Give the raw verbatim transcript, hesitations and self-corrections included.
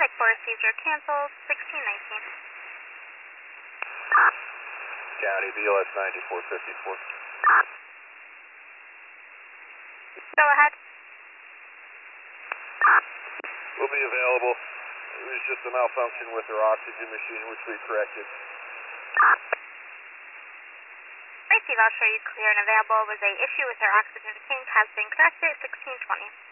Static four seizure canceled, sixteen nineteen. County, B L S ninety-four fifty-four. Go ahead. Will be available. It was just a malfunction with her oxygen machine, which we corrected. Receive, I'll show you clear and available. Was a issue with her oxygen tank, has been corrected, sixteen twenty.